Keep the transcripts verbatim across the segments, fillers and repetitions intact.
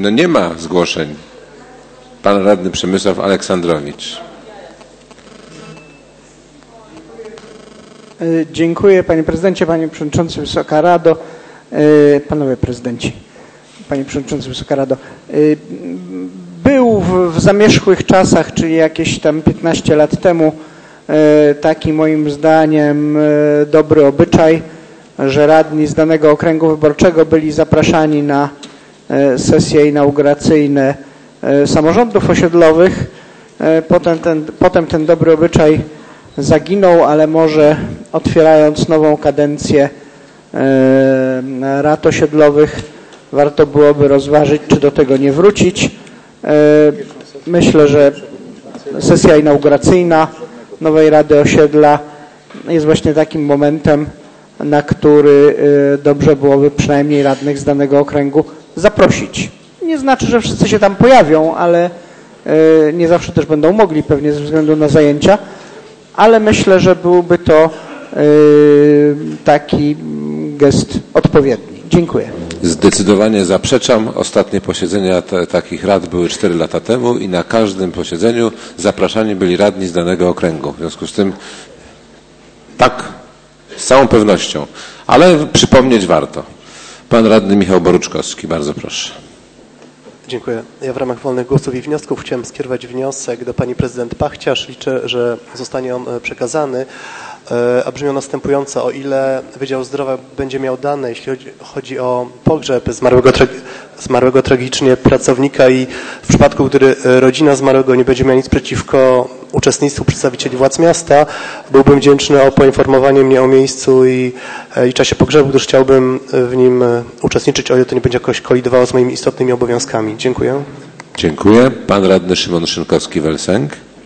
No nie ma zgłoszeń. Pan radny Przemysław Aleksandrowicz. Dziękuję panie prezydencie, panie przewodniczący, Wysoka Rado, panowie prezydenci, panie przewodniczący, Wysoka Rado. Był w, w zamierzchłych czasach, czyli jakieś tam piętnaście lat temu, taki moim zdaniem dobry obyczaj, że radni z danego okręgu wyborczego byli zapraszani na sesje inauguracyjne samorządów osiedlowych. Potem ten, potem ten dobry obyczaj zaginął, ale może otwierając nową kadencję rad osiedlowych warto byłoby rozważyć, czy do tego nie wrócić. Myślę, że sesja inauguracyjna nowej Rady Osiedla jest właśnie takim momentem, na który dobrze byłoby przynajmniej radnych z danego okręgu zaprosić. Nie znaczy, że wszyscy się tam pojawią, ale nie zawsze też będą mogli, pewnie ze względu na zajęcia, ale myślę, że byłby to taki gest odpowiedni. Dziękuję. Zdecydowanie zaprzeczam. Ostatnie posiedzenia te, takich rad były cztery lata temu i na każdym posiedzeniu zapraszani byli radni z danego okręgu. W związku z tym tak, z całą pewnością, ale przypomnieć warto. Pan radny Michał Boruczkowski, bardzo proszę. Dziękuję. Ja w ramach wolnych głosów i wniosków chciałem skierować wniosek do pani prezydent Pachciarz. Liczę, że zostanie on przekazany, a brzmiał następująco. O ile Wydział Zdrowia będzie miał dane, jeśli chodzi, chodzi o pogrzeb zmarłego, zmarłego tragicznie pracownika i w przypadku, gdy rodzina zmarłego nie będzie miała nic przeciwko uczestnictwu przedstawicieli władz miasta, byłbym wdzięczny o poinformowanie mnie o miejscu i, i czasie pogrzebu, gdyż chciałbym w nim uczestniczyć, o ile to nie będzie jakoś kolidowało z moimi istotnymi obowiązkami. Dziękuję. Dziękuję. Pan radny Szymon Szynkowski-Welsenk.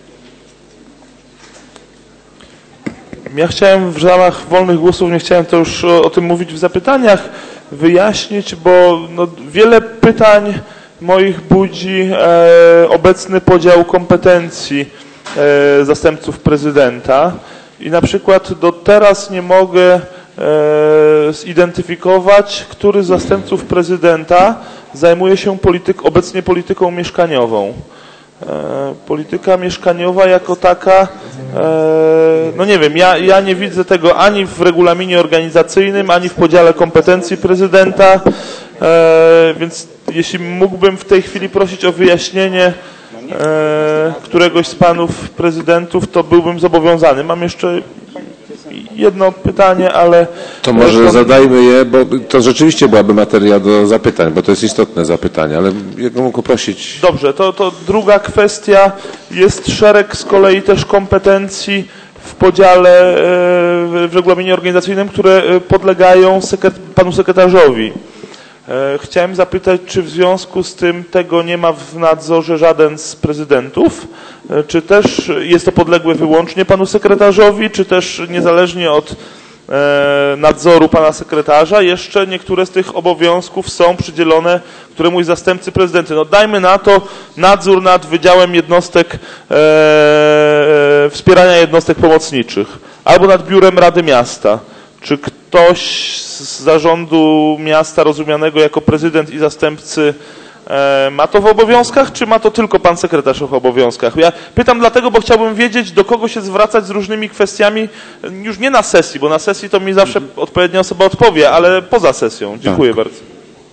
Ja chciałem w ramach wolnych głosów, nie chciałem to już o, o tym mówić w zapytaniach, wyjaśnić, bo no, wiele pytań moich budzi e, obecny podział kompetencji e, zastępców prezydenta i na przykład do teraz nie mogę e, zidentyfikować, który z zastępców prezydenta zajmuje się polityk, obecnie polityką mieszkaniową. E, polityka mieszkaniowa jako taka, e, no nie wiem, ja, ja nie widzę tego ani w regulaminie organizacyjnym, ani w podziale kompetencji prezydenta, e, więc jeśli mógłbym w tej chwili prosić o wyjaśnienie e, któregoś z panów prezydentów, to byłbym zobowiązany. Mam jeszcze jedno pytanie, ale... To może to... zadajmy je, bo to rzeczywiście byłaby materia do zapytań, bo to jest istotne zapytanie, ale jakbym mógł prosić... Dobrze, to, to druga kwestia. Jest szereg z kolei też kompetencji w podziale w regulaminie organizacyjnym, które podlegają sekret... panu sekretarzowi. Chciałem zapytać, czy w związku z tym tego nie ma w nadzorze żaden z prezydentów? Czy też jest to podległe wyłącznie panu sekretarzowi, czy też niezależnie od nadzoru pana sekretarza jeszcze niektóre z tych obowiązków są przydzielone któremuś zastępcy prezydenta? No dajmy na to nadzór nad Wydziałem Jednostek e, Wspierania Jednostek Pomocniczych albo nad Biurem Rady Miasta. Czy ktoś z zarządu miasta rozumianego jako prezydent i zastępcy e, ma to w obowiązkach, czy ma to tylko pan sekretarz w obowiązkach? Ja pytam dlatego, bo chciałbym wiedzieć, do kogo się zwracać z różnymi kwestiami, już nie na sesji, bo na sesji to mi zawsze odpowiednia osoba odpowie, ale poza sesją. Dziękuję tak. bardzo.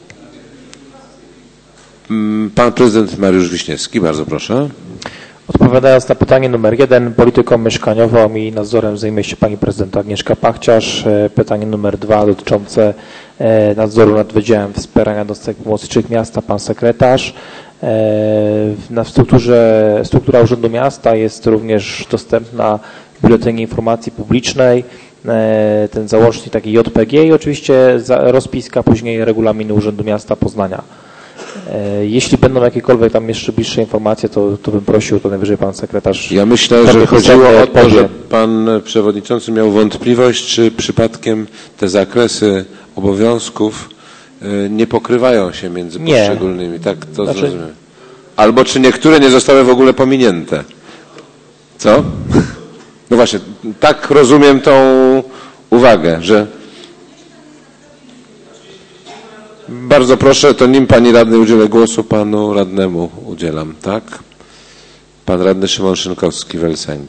Pan prezydent Mariusz Wiśniewski, bardzo proszę. Odpowiadając na pytanie numer jeden, polityką mieszkaniową i nadzorem zajmie się pani prezydent Agnieszka Pachciarz. Pytanie numer dwa dotyczące nadzoru nad Wydziałem Wspierania Jednostek Pomocniczych Miasta, pan sekretarz. W strukturze, struktura Urzędu Miasta jest również dostępna w Biuletynie Informacji Publicznej, ten załącznik taki J P G i oczywiście rozpiska później regulaminu Urzędu Miasta Poznania. Jeśli będą jakiekolwiek tam jeszcze bliższe informacje, to, to bym prosił, to najwyżej pan sekretarz... Ja myślę, że chodziło o to, że pan przewodniczący miał wątpliwość, czy przypadkiem te zakresy obowiązków nie pokrywają się między nie. poszczególnymi. Tak to znaczy... zrozumiem. Albo czy niektóre nie zostały w ogóle pominięte. Co? No właśnie, tak rozumiem tą uwagę, że Bardzo proszę, to nim pani radny udzielę głosu, panu radnemu udzielam, tak? Pan radny Szymon Szynkowski, Welsenk.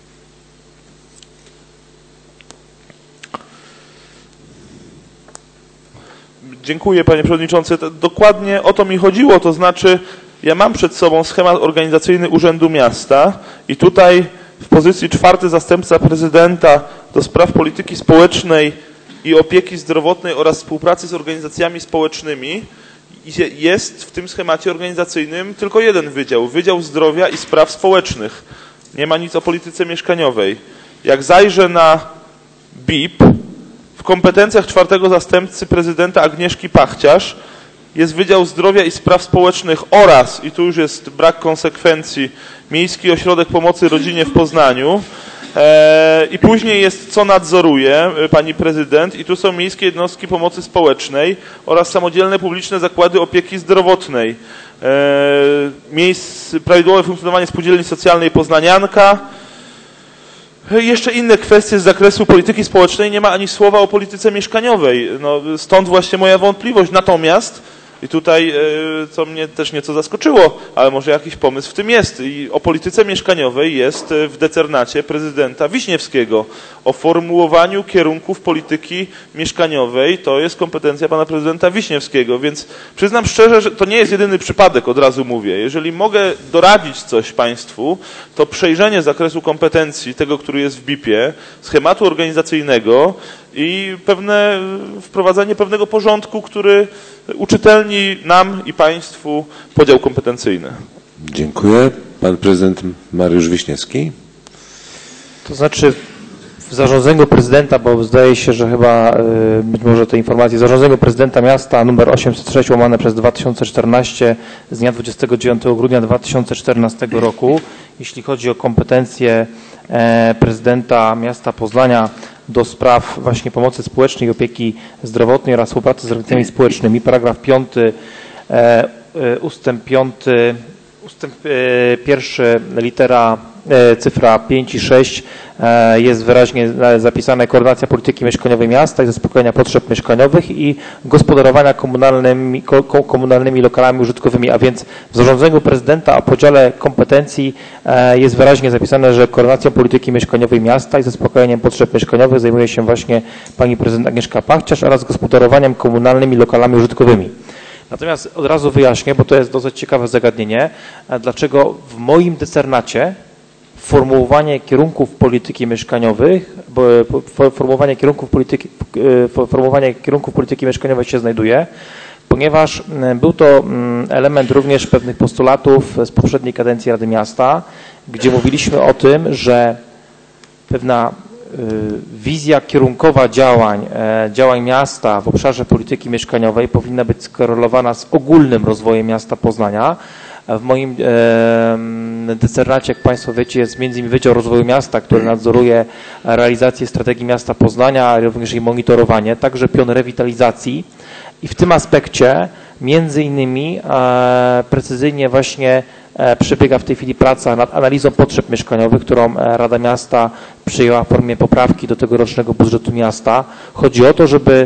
Dziękuję, panie przewodniczący. Dokładnie o to mi chodziło, to znaczy ja mam przed sobą schemat organizacyjny Urzędu Miasta i tutaj w pozycji czwarty zastępca prezydenta do spraw polityki społecznej i opieki zdrowotnej oraz współpracy z organizacjami społecznymi jest w tym schemacie organizacyjnym tylko jeden wydział, Wydział Zdrowia i Spraw Społecznych. Nie ma nic o polityce mieszkaniowej. Jak zajrzę na B I P, w kompetencjach czwartego zastępcy prezydenta Agnieszki Pachciarz jest Wydział Zdrowia i Spraw Społecznych oraz, i tu już jest brak konsekwencji, Miejski Ośrodek Pomocy Rodzinie w Poznaniu. E, I później jest, co nadzoruje pani prezydent, i tu są Miejskie Jednostki Pomocy Społecznej oraz samodzielne publiczne zakłady opieki zdrowotnej. E, miejsc, prawidłowe funkcjonowanie Spółdzielni Socjalnej Poznanianka. Jeszcze inne kwestie z zakresu polityki społecznej, nie ma ani słowa o polityce mieszkaniowej. No, stąd właśnie moja wątpliwość. Natomiast, i tutaj, co mnie też nieco zaskoczyło, ale może jakiś pomysł w tym jest, i o polityce mieszkaniowej jest w decernacie prezydenta Wiśniewskiego. O formułowaniu kierunków polityki mieszkaniowej to jest kompetencja pana prezydenta Wiśniewskiego, więc przyznam szczerze, że to nie jest jedyny przypadek, od razu mówię. Jeżeli mogę doradzić coś państwu, to przejrzenie zakresu kompetencji tego, który jest w B I P-ie, schematu organizacyjnego i pewne wprowadzenie pewnego porządku, który uczytelni nam i państwu podział kompetencyjny. Dziękuję. Pan prezydent Mariusz Wiśniewski. To znaczy w zarządzeniu prezydenta, bo zdaje się, że chyba być może te informacje, w zarządzeniu prezydenta miasta numer osiemset sześć łamane przez dwa tysiące czternaście z dnia dwudziestego dziewiątego grudnia dwa tysiące czternastego roku, jeśli chodzi o kompetencje prezydenta miasta Poznania do spraw właśnie pomocy społecznej, opieki zdrowotnej oraz współpracy z organizacjami społecznymi, paragraf piąty, ustęp piąty, ustęp pierwszy, litera cyfra pięć i sześć jest wyraźnie zapisane koordynacja polityki mieszkaniowej miasta i zaspokojenia potrzeb mieszkaniowych i gospodarowania komunalnymi, komunalnymi lokalami użytkowymi, a więc w zarządzeniu prezydenta o podziale kompetencji jest wyraźnie zapisane, że koordynacją polityki mieszkaniowej miasta i zaspokojeniem potrzeb mieszkaniowych zajmuje się właśnie pani prezydent Agnieszka Pachciarz oraz gospodarowaniem komunalnymi lokalami użytkowymi. Natomiast od razu wyjaśnię, bo to jest dosyć ciekawe zagadnienie, dlaczego w moim decernacie formułowanie kierunków polityki mieszkaniowych, bo formułowanie kierunków polityki, formułowanie kierunków polityki mieszkaniowej się znajduje, ponieważ był to element również pewnych postulatów z poprzedniej kadencji Rady Miasta, gdzie mówiliśmy o tym, że pewna wizja kierunkowa działań, działań miasta w obszarze polityki mieszkaniowej powinna być skorelowana z ogólnym rozwojem miasta Poznania. W moim e, decernacie, jak państwo wiecie, jest między innymi Wydział Rozwoju Miasta, który nadzoruje realizację strategii miasta Poznania, ale również jej monitorowanie, także pion rewitalizacji i w tym aspekcie między innymi e, precyzyjnie właśnie e, przebiega w tej chwili praca nad analizą potrzeb mieszkaniowych, którą Rada Miasta przyjęła w formie poprawki do tegorocznego budżetu miasta. Chodzi o to, żeby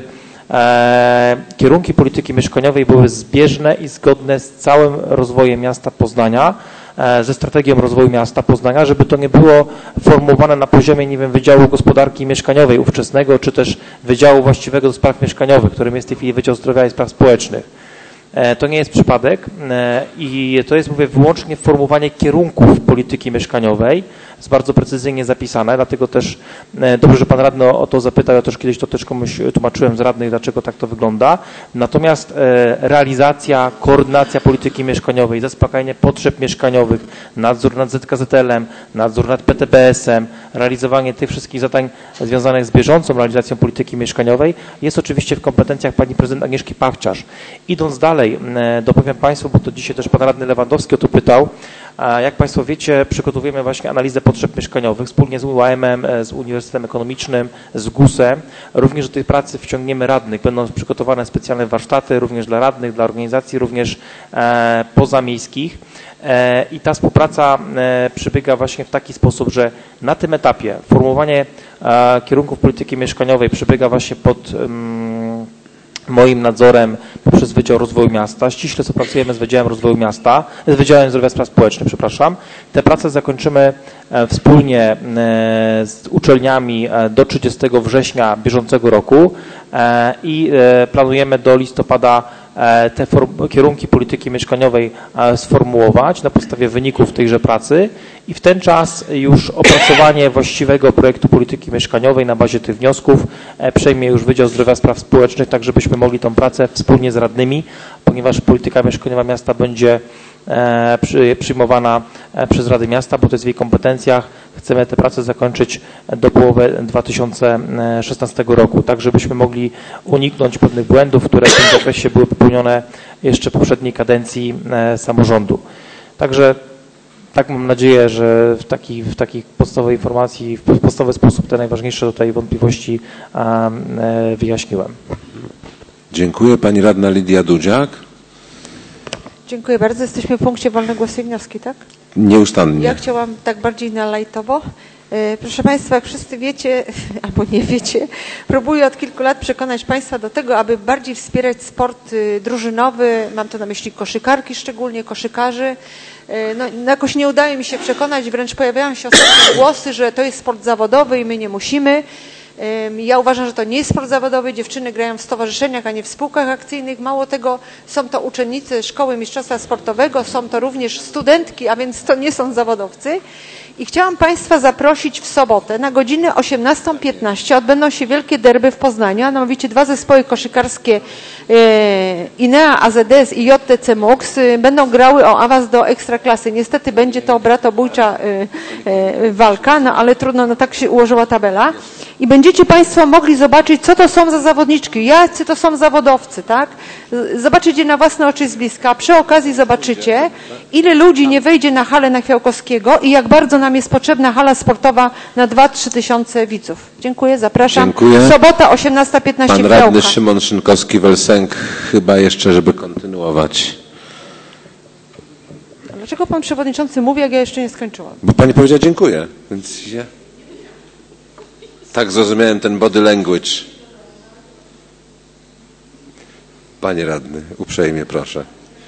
E, kierunki polityki mieszkaniowej były zbieżne i zgodne z całym rozwojem miasta Poznania, e, ze strategią rozwoju miasta Poznania, żeby to nie było formułowane na poziomie, nie wiem, Wydziału Gospodarki Mieszkaniowej ówczesnego, czy też Wydziału właściwego do spraw mieszkaniowych, którym jest w tej chwili Wydział Zdrowia i Spraw Społecznych. E, to nie jest przypadek e, i to jest, mówię, wyłącznie formułowanie kierunków polityki mieszkaniowej, jest bardzo precyzyjnie zapisane, dlatego też e, dobrze, że pan radny o, o to zapytał, ja też kiedyś to też komuś tłumaczyłem z radnych, dlaczego tak to wygląda. Natomiast e, realizacja, koordynacja polityki mieszkaniowej, zaspokajanie potrzeb mieszkaniowych, nadzór nad Z K Z L-em, nadzór nad P T B S-em, realizowanie tych wszystkich zadań związanych z bieżącą realizacją polityki mieszkaniowej jest oczywiście w kompetencjach pani prezydent Agnieszki Pachciarz. Idąc dalej, e, dopowiem państwu, bo to dzisiaj też pan radny Lewandowski o to pytał. Jak państwo wiecie, przygotowujemy właśnie analizę potrzeb mieszkaniowych wspólnie z U A M-em, z Uniwersytetem Ekonomicznym, z GUS-em. Również do tej pracy wciągniemy radnych. Będą przygotowane specjalne warsztaty również dla radnych, dla organizacji również e, pozamiejskich. E, I ta współpraca e, przebiega właśnie w taki sposób, że na tym etapie formułowanie e, kierunków polityki mieszkaniowej przebiega właśnie pod... Um, moim nadzorem poprzez Wydział Rozwoju Miasta. Ściśle współpracujemy z Wydziałem Rozwoju Miasta, z Wydziałem Zdrowia Spraw Społecznych, przepraszam. Te prace zakończymy wspólnie z uczelniami do trzydziestego września bieżącego roku i planujemy do listopada te kierunki polityki mieszkaniowej sformułować na podstawie wyników tejże pracy i w ten czas już opracowanie właściwego projektu polityki mieszkaniowej na bazie tych wniosków przejmie już Wydział Zdrowia Spraw Społecznych, tak żebyśmy mogli tą pracę wspólnie z radnymi, ponieważ polityka mieszkaniowa miasta będzie przyjmowana przez Rady Miasta, bo to jest w jej kompetencjach. Chcemy te prace zakończyć do połowy dwa tysiące szesnastego roku, tak żebyśmy mogli uniknąć pewnych błędów, które w tym zakresie były popełnione jeszcze w poprzedniej kadencji samorządu. Także tak mam nadzieję, że w taki, w takiej podstawowej informacji, w podstawowy sposób te najważniejsze tutaj wątpliwości wyjaśniłem. Dziękuję. Pani radna Lidia Dudziak. Dziękuję bardzo. Jesteśmy w punkcie wolne głosy i wnioski, tak? Nieustannie. Ja chciałam tak bardziej na lajtowo. Proszę Państwa, jak wszyscy wiecie, albo nie wiecie, próbuję od kilku lat przekonać Państwa do tego, aby bardziej wspierać sport drużynowy, mam to na myśli koszykarki szczególnie, koszykarzy. No, jakoś nie udaje mi się przekonać, wręcz pojawiają się ostatnio głosy, że to jest sport zawodowy i my nie musimy. Ja uważam, że to nie jest sport zawodowy. Dziewczyny grają w stowarzyszeniach, a nie w spółkach akcyjnych. Mało tego, są to uczennice Szkoły Mistrzostwa Sportowego, są to również studentki, a więc to nie są zawodowcy. I chciałam Państwa zaprosić w sobotę na godzinę osiemnastą piętnaście. Odbędą się wielkie derby w Poznaniu, a mianowicie dwa zespoły koszykarskie Inea A Z S i J T C MUX będą grały o awans do ekstraklasy. Niestety będzie to bratobójcza walka, no ale trudno, no tak się ułożyła tabela. I będziecie Państwo mogli zobaczyć, co to są za zawodniczki, jacy to są zawodowcy, tak? Zobaczycie na własne oczy z bliska. Przy okazji zobaczycie, ile ludzi nie wejdzie na halę na Chwiałkowskiego i jak bardzo nam jest potrzebna hala sportowa na dwa trzy tysiące widzów. Dziękuję, zapraszam. Dziękuję. Sobota osiemnasta piętnaście. Pan radny Szymon Szynkowski-Welsenk chyba jeszcze, żeby kontynuować. Dlaczego Pan Przewodniczący mówi, jak ja jeszcze nie skończyłam? Bo Pani powiedziała dziękuję, więc ja... Tak zrozumiałem ten body language. Panie radny, uprzejmie proszę.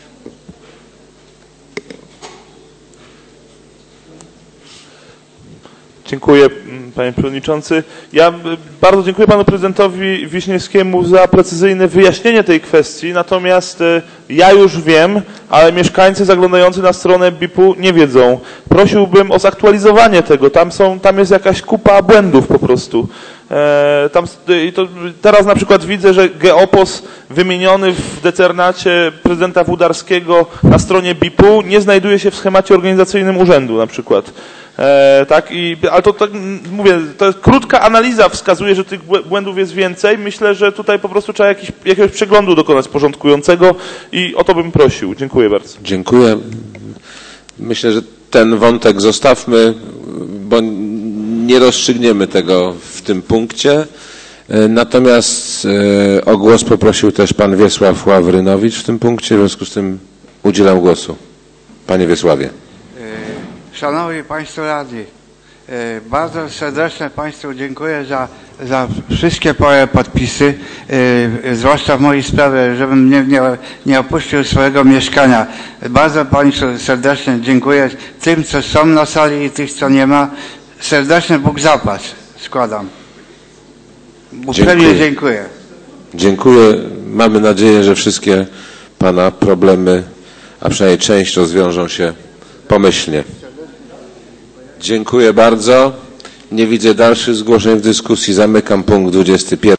Dziękuję, panie przewodniczący. Ja bardzo dziękuję panu prezydentowi Wiśniewskiemu za precyzyjne wyjaśnienie tej kwestii, natomiast ja już wiem, ale mieszkańcy zaglądający na stronę B I P-u nie wiedzą. Prosiłbym o zaktualizowanie tego. Tam są, tam jest jakaś kupa błędów po prostu. E, tam, i to teraz na przykład widzę, że Geopos wymieniony w decernacie prezydenta Włodarskiego na stronie B I P-u nie znajduje się w schemacie organizacyjnym urzędu na przykład. E, tak, i, ale to tak mówię, to jest krótka analiza wskazuje, że tych błędów jest więcej. Myślę, że tutaj po prostu trzeba jakiś, jakiegoś przeglądu dokonać porządkującego i o to bym prosił. Dziękuję bardzo. Dziękuję. Myślę, że ten wątek zostawmy, bo nie rozstrzygniemy tego w tym punkcie. Natomiast o głos poprosił też pan Wiesław Ławrynowicz w tym punkcie, w związku z tym udzielam głosu. Panie Wiesławie. Szanowni Państwo Radni, bardzo serdecznie Państwu dziękuję za, za wszystkie podpisy, zwłaszcza w mojej sprawie, żebym nie, nie, nie opuścił swojego mieszkania. Bardzo Państwu serdecznie dziękuję tym, co są na sali i tych, co nie ma. Serdecznie Bóg zapłać składam. Uprzejmie dziękuję. Dziękuję. Mamy nadzieję, że wszystkie Pana problemy, a przynajmniej część rozwiążą się pomyślnie. Dziękuję bardzo. Nie widzę dalszych zgłoszeń w dyskusji. Zamykam punkt dwudziesty pierwszy.